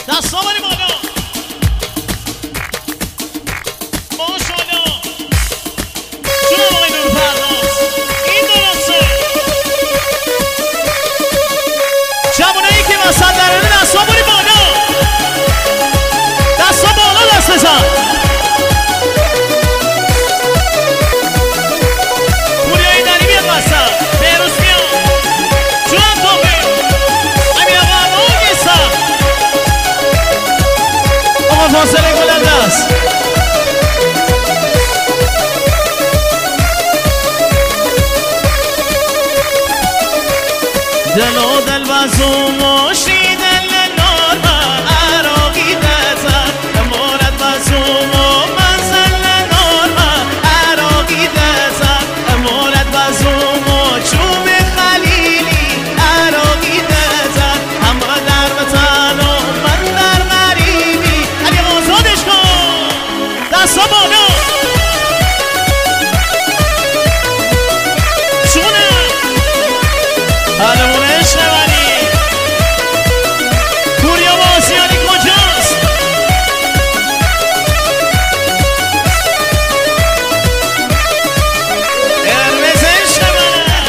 دستا بریم بالا ماشاءالله جناب آقای نور پرداز این درسته جوانایی که وسط درنه دستا بریم بالا دستا بالا دست بزن پوریایی دری بیاد وسط بهروز بیاد جناب توبه امیر آقا آقیسا آقا فاصله گلنده است دل و دل بازو مشی دل نورما عراقی دزد امورت بازو منزل نورما عراقی دزد امورت بازو چوب خلیلی عراقی دزد اما در وطن و من در غریبی علی آزادش کن دستا بالا شونه حالمون عشق منی پوریا بازیانی کجاست قرمز عشق منه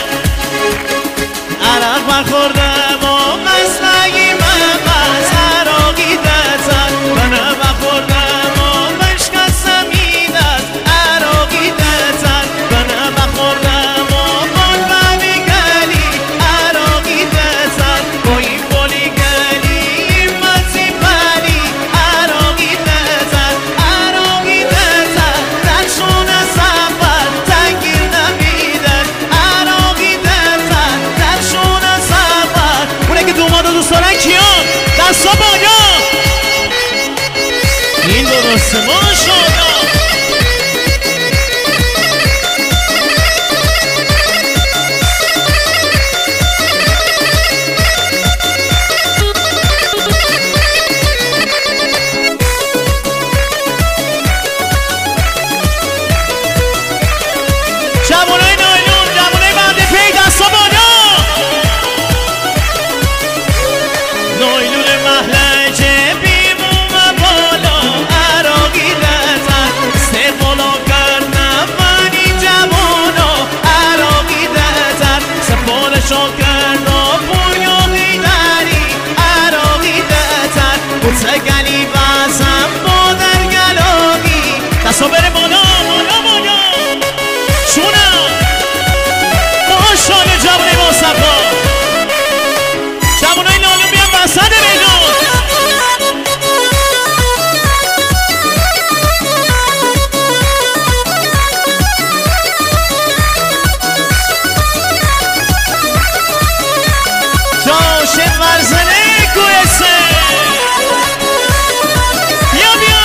عرق بخوردم و مسلقی من بس عراقی دزد من بخوردم و مشکستم این دست عراقی دزد من بخوردم و قلبمی گلی عراقی دزد با این بولی گلی مزی پلی عراقی دزد عراقی دزد در شونه سفر تنگیر نمیدن عراقی دزد در شونه سفر اونه که دوماد و دوست دارن کیان دستا بالا این درسته ماشاءالله جوانای نایلون جوانای بنده پی دستا بالا نایلون محلجه بیموم بالا عراقی دزد استقبالا کردم من این جوانا عراقی دزد سفالشو کردم پوریایی دری عراقی دزد بوتگلی بازم مادر گلاگی دستا بره بالا بالا بالا شونم ماشاءالله جوانای مصطفی جوانای نالون بیان وسط میدون جاشد ورزنه گویسه بیا بیا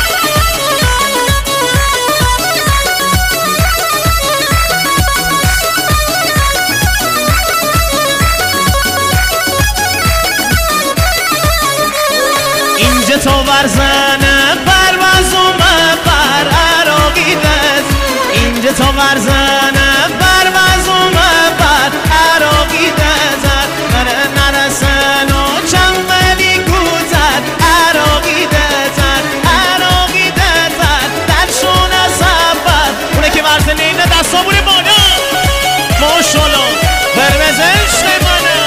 اینجا تو ورزنه پرواز و مبر عراقی دست اینجا تو ورزنه پرواز و مبر عراقی دست من نرسن و چند ولی گوزد عراقی دست عراقی دست در شونه سفر اونه که ورزنه اینه دستا بوره بالا ماشاءالله قرمز عشق منه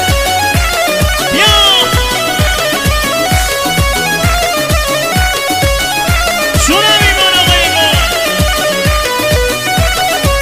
بیا شونه میمان آقا ایمان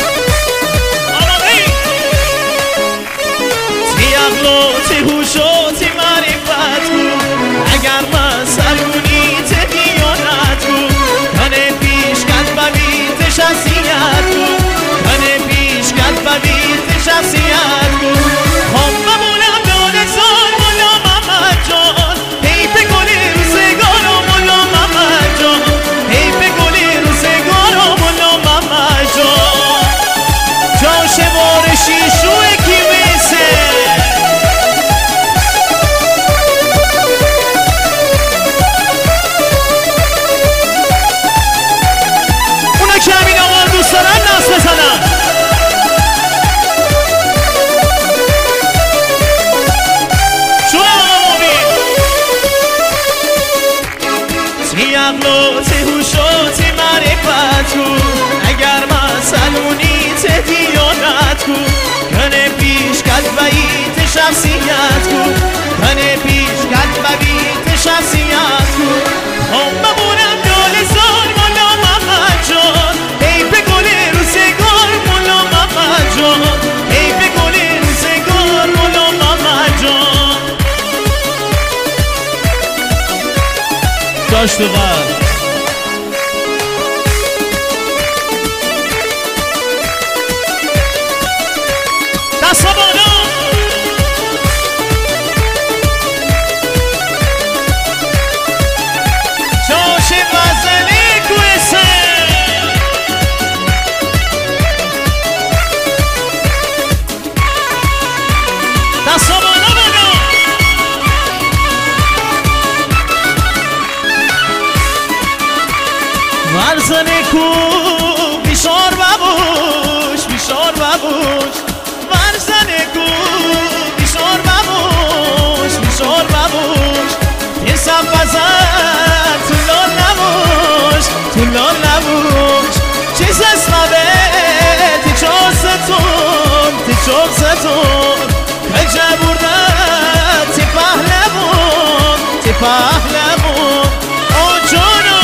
عقلات هوشات معرفت کو اگر مسئلونی دیانت کو کنه پیش کد بیت شخصیت کو کنه پیش کد بیت شخصیت کو هم بمونم دول زار مولا محمد جان ای به گل روزگار مولا محمد جان ای به گل روزگار مولا محمد جان داشت غر دست بالا جاش غزلی کویسه دست بالا بالا ورزنه کو بیشار ببوش بیشار ببوش ورزنه کو بیشار ببوش بیشار ببوش یه سب بزن تو لال نبوش تو لال نبوش چیز اسمه تی چوزتون تی چوزتون کجا بردن تی پهلمون تی پهلمون او جانو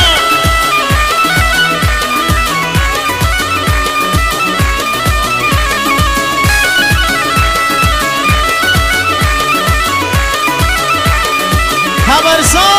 خبرسان